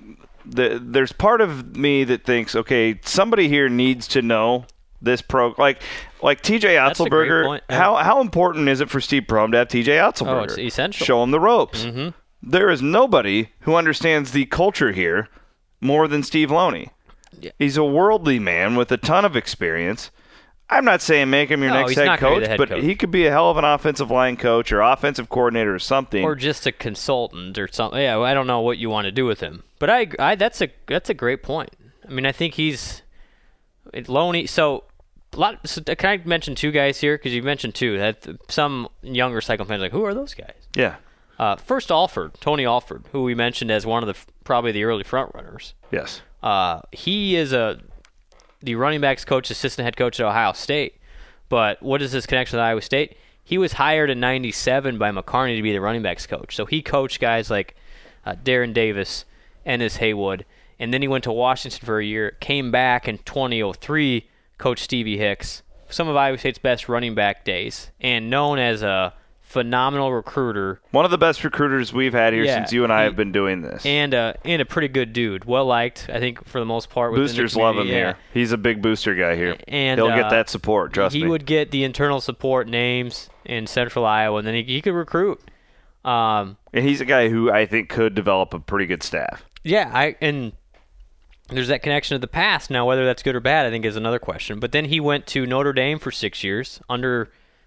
there's part of me that thinks, okay, somebody here needs to know this like TJ Otzelberger. How important is it for Steve Prohm to have TJ Otzelberger? Oh, it's essential. Show him the ropes. Mm-hmm. There is nobody who understands the culture here more than Steve Loney. Yeah. He's a worldly man with a ton of experience. I'm not saying make him your next head coach, but he could be a hell of an offensive line coach or offensive coordinator or something. Or just a consultant or something. Yeah, I don't know what you want to do with him. But that's a great point. I mean, I think he's Loney. So can I mention two guys here? Because you mentioned two. That some younger Cyclone fans are like, who are those guys? Yeah. First, Tony Alford, who we mentioned as one of probably the early front runners. Yes. He is the running backs coach, assistant head coach at Ohio State. But what is his connection with Iowa State? He was hired in '97 by McCarney to be the running backs coach. So he coached guys like Darren Davis, Ennis Haywood, and then he went to Washington for a year, came back in 2003, coached Stevie Hicks, some of Iowa State's best running back days, and known as a phenomenal recruiter. One of the best recruiters we've had here since you and I have been doing this. And a pretty good dude. Well liked, I think, for the most part. Boosters love him here. He's a big booster guy here. And he'll get that support, trust me. He would get the internal support names in Central Iowa, and then he could recruit. And he's a guy who I think could develop a pretty good staff. Yeah, and there's that connection to the past. Now, whether that's good or bad, I think is another question. But then he went to Notre Dame for 6 years under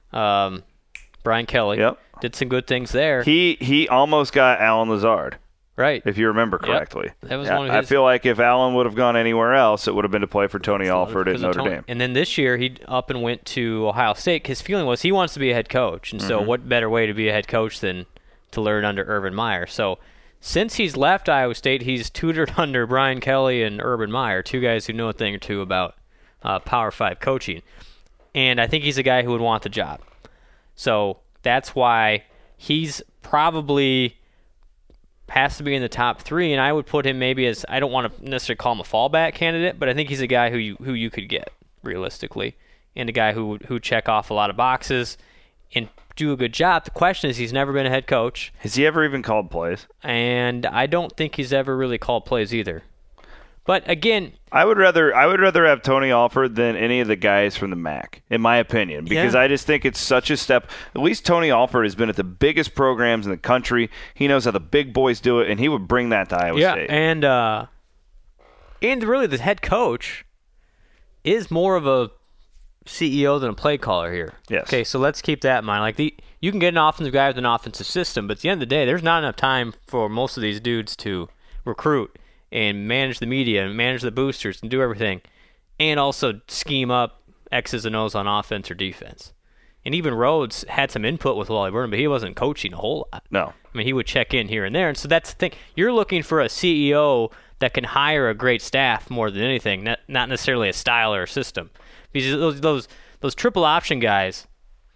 Brian Kelly. Yep. Did some good things there. He almost got Alan Lazard. Right. If you remember correctly. Yep. That was one of his. I feel like if Allen would have gone anywhere else, it would have been to play for Tony Alford at Notre Dame. And then this year, he up and went to Ohio State. His feeling was he wants to be a head coach. And so what better way to be a head coach than to learn under Urban Meyer? So since he's left Iowa State, he's tutored under Brian Kelly and Urban Meyer, two guys who know a thing or two about Power 5 coaching. And I think he's a guy who would want the job. So that's why he's probably has to be in the top three, and I would put him maybe as, I don't want to necessarily call him a fallback candidate, but I think he's a guy who you could get realistically, and a guy who check off a lot of boxes and do a good job. The question is, he's never been a head coach. Has he ever even called plays? And I don't think he's ever really called plays either. But again, I would rather have Tony Alford than any of the guys from the MAC, in my opinion, because I just think it's such a step. At least Tony Alford has been at the biggest programs in the country. He knows how the big boys do it, and he would bring that to Iowa State. And really the head coach is more of a CEO than a play caller here. Yes. Okay, so let's keep that in mind. Like you can get an offensive guy with an offensive system, but at the end of the day, there's not enough time for most of these dudes to recruit and manage the media and manage the boosters and do everything, and also scheme up X's and O's on offense or defense. And even Rhodes had some input with Wally Burton, but he wasn't coaching a whole lot. No. I mean, he would check in here and there. And so that's the thing. You're looking for a CEO that can hire a great staff more than anything, not necessarily a style or a system. Because those triple option guys,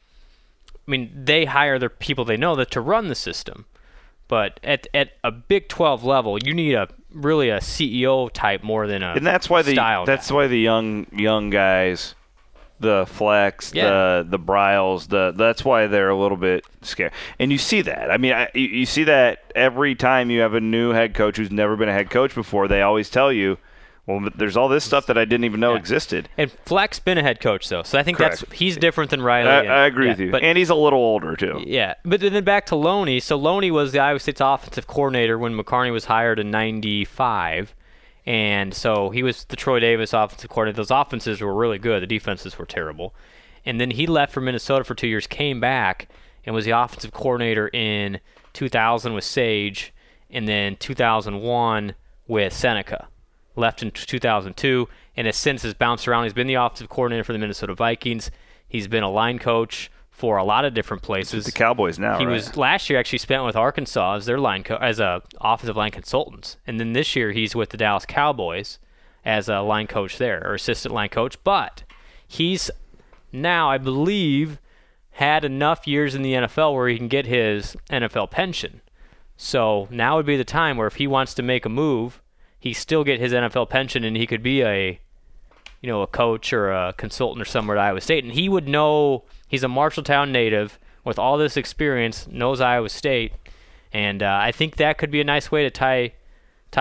I mean, they hire their people they know that to run the system. But at a Big 12 level, you need really a CEO type more than a style that's guy. why the young guys, the flex, the Bryles, that's why they're a little bit scared. And you see that. I mean, you see that every time you have a new head coach who's never been a head coach before. They always tell you, well, there's all this stuff that I didn't even know existed. And Fleck's been a head coach, though, so I think he's different than Riley. I agree with you. And he's a little older, too. Yeah, but then back to Loney. So Loney was the Iowa State's offensive coordinator when McCarney was hired in '95. And so he was the Troy Davis offensive coordinator. Those offenses were really good. The defenses were terrible. And then he left for Minnesota for 2 years, came back, and was the offensive coordinator in 2000 with Sage, and then 2001 with Seneca. Left in 2002, and has since bounced around. He's been the offensive coordinator for the Minnesota Vikings. He's been a line coach for a lot of different places. The Cowboys now, He was last year actually spent with Arkansas as their line as a offensive line consultant, and then this year he's with the Dallas Cowboys as a line coach there, or assistant line coach. But he's now, I believe, had enough years in the NFL where he can get his NFL pension. So now would be the time where if he wants to make a move, he still get his NFL pension, and he could be a coach or a consultant or somewhere at Iowa State. And he would know, he's a Marshalltown native with all this experience, knows Iowa State, and I think that could be a nice way to tie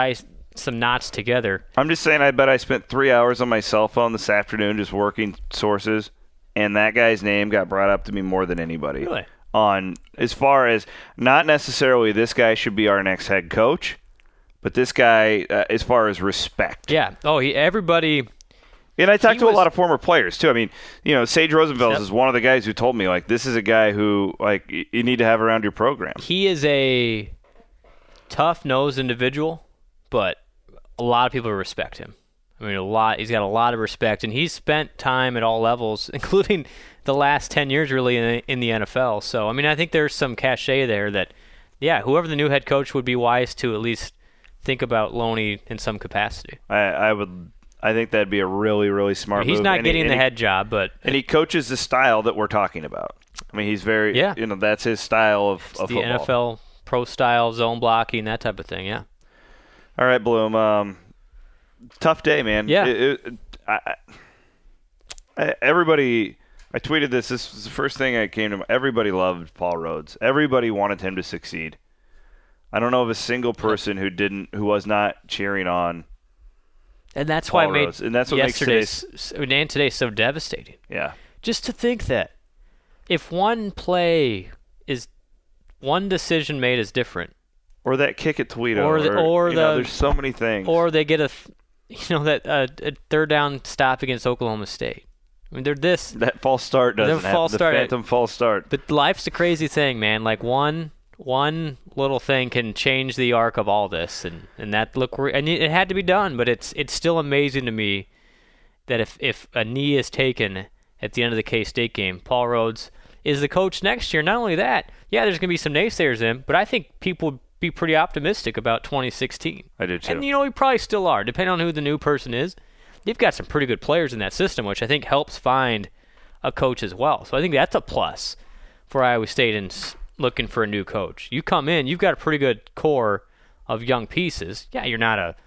some knots together. I'm just saying, I bet I spent 3 hours on my cell phone this afternoon just working sources, and that guy's name got brought up to me more than anybody. Really? On as far as not necessarily this guy should be our next head coach, but this guy as far as respect. Yeah. Oh, everybody. And I talked to a lot of former players too. I mean, Sage Rosenfels is one of the guys who told me, like, this is a guy who, like, you need to have around your program. He is a tough-nosed individual, but a lot of people respect him. I mean, he's got a lot of respect, and he's spent time at all levels, including the last 10 years really in the NFL. So, I mean, I think there's some cachet there that, yeah, whoever the new head coach would be wise to at least think about Loney in some capacity. I think that'd be a really, really smart move. He's not getting the head job, but... And he coaches the style that we're talking about. I mean, he's very... Yeah. That's his style of football. The NFL pro style, zone blocking, that type of thing, yeah. All right, Bloom. Tough day, man. Yeah. Everybody... I tweeted this. This was the first thing that came to mind. Everybody loved Paul Rhoads. Everybody wanted him to succeed. I don't know of a single person who was not cheering on And that's Paul why it Rhoads. And that's what makes today so devastating. Yeah. Just to think that if one decision made is different, or that kick at Toledo, there's so many things, or they get a third down stop against Oklahoma State. I mean, that false start doesn't happen. The phantom false start. But life's a crazy thing, man. Like one little thing can change the arc of all this, and it had to be done. But it's still amazing to me that if a knee is taken at the end of the K-State game, Paul Rhoads is the coach next year. Not only that, yeah, there's going to be some naysayers in, but I think people would be pretty optimistic about 2016. I do too. And we probably still are, depending on who the new person is. You've got some pretty good players in that system, which I think helps find a coach as well. So I think that's a plus for Iowa State in looking for a new coach. You come in, you've got a pretty good core of young pieces. Yeah, you're not a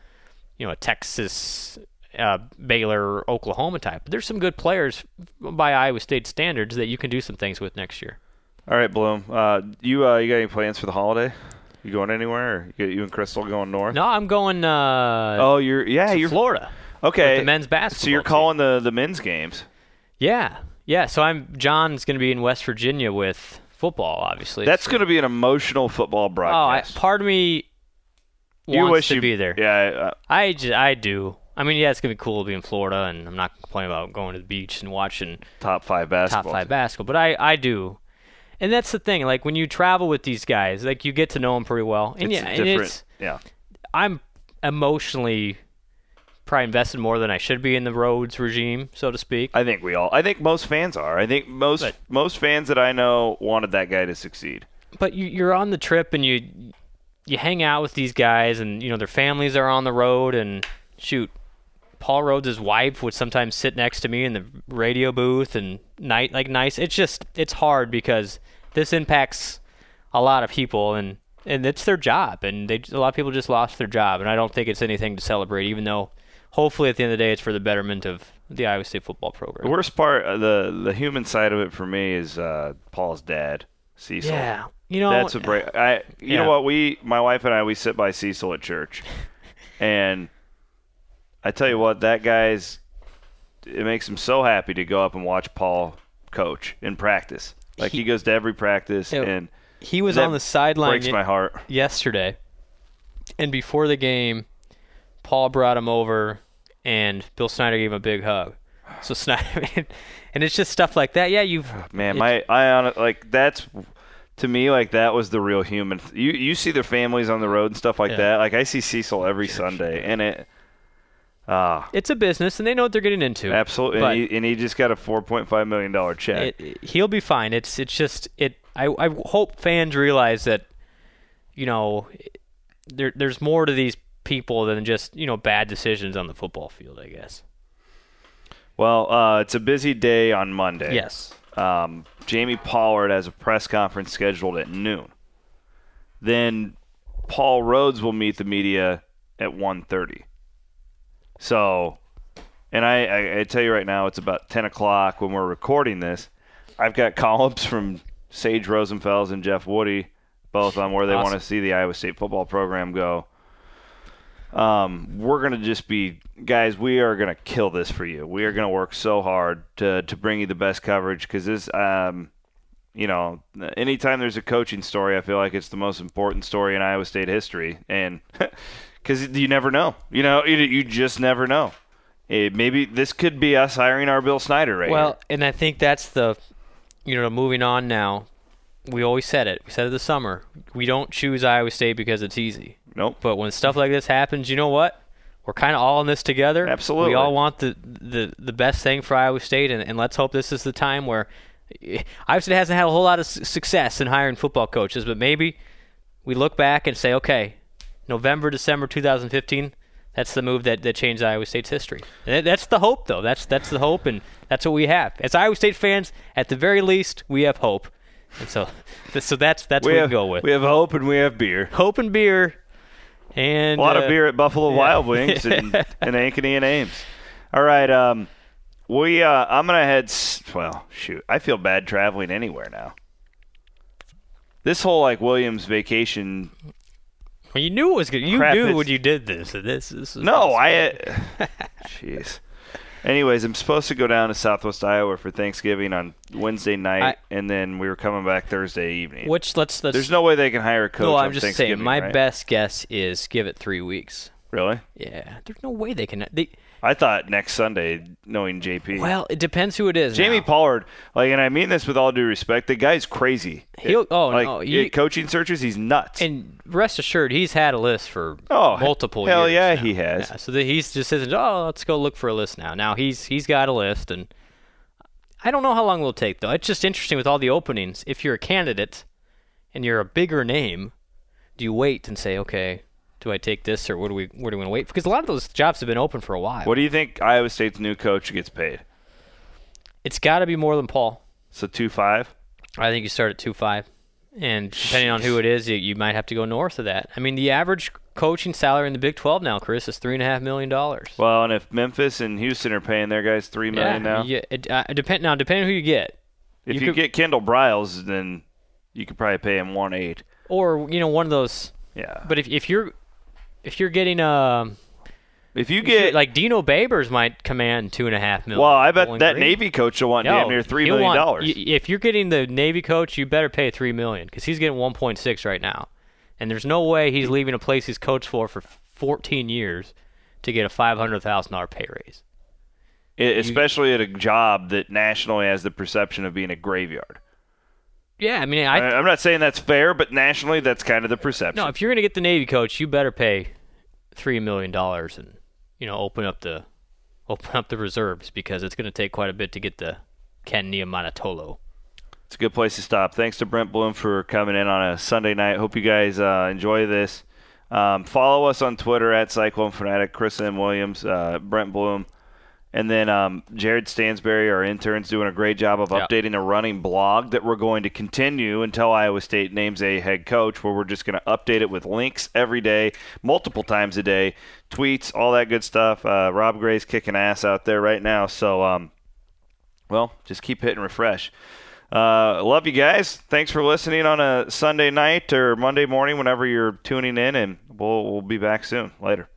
Texas, Baylor, Oklahoma type, but there's some good players by Iowa State standards that you can do some things with next year. All right, Bloom. You got any plans for the holiday? You going anywhere? Or you and Crystal going north? No, I'm going. You're Florida. Okay, with the men's basketball. So you're calling the men's games? Yeah. So John's going to be in West Virginia with football. Obviously, that's going to be an emotional football broadcast. Part of me wants to be there. Yeah, I do. I mean, yeah, it's going to be cool to be in Florida, and I'm not complaining about going to the beach and watching top five basketball. But I do. And that's the thing. Like, when you travel with these guys, like, you get to know them pretty well. And I'm emotionally probably invested more than I should be in the Rhoads regime, so to speak. I think most fans are. I think most fans that I know wanted that guy to succeed. But you're on the trip, and you hang out with these guys, and their families are on the road, and shoot, Paul Rhoads' wife would sometimes sit next to me in the radio booth and nice. It's hard because this impacts a lot of people, and it's their job, and a lot of people just lost their job, and I don't think it's anything to celebrate, even though hopefully at the end of the day it's for the betterment of the Iowa State football program. The worst part, the human side of it for me is Paul's dad, Cecil. Yeah, that's a break. You know what? My wife and I sit by Cecil at church, and I tell you what, that it makes him so happy to go up and watch Paul coach in practice. Like, he goes to every practice, and he was on the sideline. Breaks my heart. Yesterday, and before the game, Paul brought him over, and Bill Snyder gave him a big hug. So Snyder, and it's just stuff like that. Yeah, that's to me, like, that was the real human. You see their families on the road and stuff like that. Like, I see Cecil every Sunday, and it's a business, and they know what they're getting into. Absolutely, and he just got a $4.5 million check. He'll be fine. It's just it. I hope fans realize that, there's more to these people than just bad decisions on the football field, I guess. Well, it's a busy day on Monday. Yes. Jamie Pollard has a press conference scheduled at noon. Then Paul Rhoads will meet the media at 1:30. So, and I tell you right now, it's about 10 o'clock when we're recording this. I've got columns from Sage Rosenfels and Jeff Woody, both on where they want to see the Iowa State football program go. we're going to just be – guys, we are going to kill this for you. We are going to work so hard to bring you the best coverage because this anytime there's a coaching story, I feel like it's the most important story in Iowa State history. And because you never know. You just never know. Maybe this could be us hiring our Bill Snyder right Well, here. And I think that's moving on now. We always said it. We said it this summer. We don't choose Iowa State because it's easy. Nope. But when stuff like this happens, you know what? We're kind of all in this together. Absolutely. We all want the best thing for Iowa State, and let's hope this is the time where Iowa State hasn't had a whole lot of success in hiring football coaches, but maybe we look back and say, okay, November, December 2015, that's the move that changed Iowa State's history. And that's the hope, though. That's the hope, and that's what we have. As Iowa State fans, at the very least, we have hope. And so that's what we go with. We have hope and we have beer. Hope and beer. And a lot of beer at Buffalo Wild Wings and Ankeny and Ames. All right, I'm gonna head. Well, shoot, I feel bad traveling anywhere now. This whole Williams vacation. Well, you knew it was good. You knew when you did this. This is no, jeez. Anyways, I'm supposed to go down to Southwest Iowa for Thanksgiving on Wednesday night, and then we were coming back Thursday evening. Which let's There's no way they can hire a coach on I'm just Thanksgiving, saying, my right? best guess is give it 3 weeks. Really? Yeah. There's no way they can. I thought next Sunday, knowing JP. Well, it depends who it is. Jamie now. Pollard, and I mean this with all due respect, the guy's crazy. Coaching searches, he's nuts. And rest assured, he's had a list for multiple years. Hell yeah, now. he has. Yeah, so he's just says, let's go look for a list now. Now he's got a list, and I don't know how long it will take, though. It's just interesting with all the openings. If you're a candidate and you're a bigger name, do you wait and say, okay, do I take this, or where do we want to wait? Because a lot of those jobs have been open for a while. What do you think Iowa State's new coach gets paid? It's got to be more than Paul. So 2.5? I think you start at 2.5. And depending on who it is, you might have to go north of that. I mean, the average coaching salary in the Big 12 now, Chris, is $3.5 million. Well, and if Memphis and Houston are paying their guys $3 million now? Depending on who you get. If you get Kendall Briles, then you could probably pay him 1.8. Or, one of those. Yeah. But if you're getting like Dino Babers might command $2.5 million. Well, I bet that Navy coach will want damn near $3 million. If you're getting the Navy coach, you better pay $3 million because he's getting 1.6 right now, and there's no way he's leaving a place he's coached for 14 years to get a $500,000 pay raise. Especially at a job that nationally has the perception of being a graveyard. Yeah, I mean, I'm not saying that's fair, but nationally, that's kind of the perception. No, if you're going to get the Navy coach, you better pay $3 million and open up the reserves because it's going to take quite a bit to get the Ken Niumatalolo. It's a good place to stop. Thanks to Brent Bloom for coming in on a Sunday night. Hope you guys enjoy this. Follow us on Twitter at Cyclone Fanatic, Chris M. Williams, Brent Bloom. And then Jared Stansberry, our intern's doing a great job of updating a running blog that we're going to continue until Iowa State names a head coach, where we're just going to update it with links every day, multiple times a day, tweets, all that good stuff. Rob Gray's kicking ass out there right now. So, just keep hitting refresh. Love you guys. Thanks for listening on a Sunday night or Monday morning whenever you're tuning in, and we'll be back soon. Later.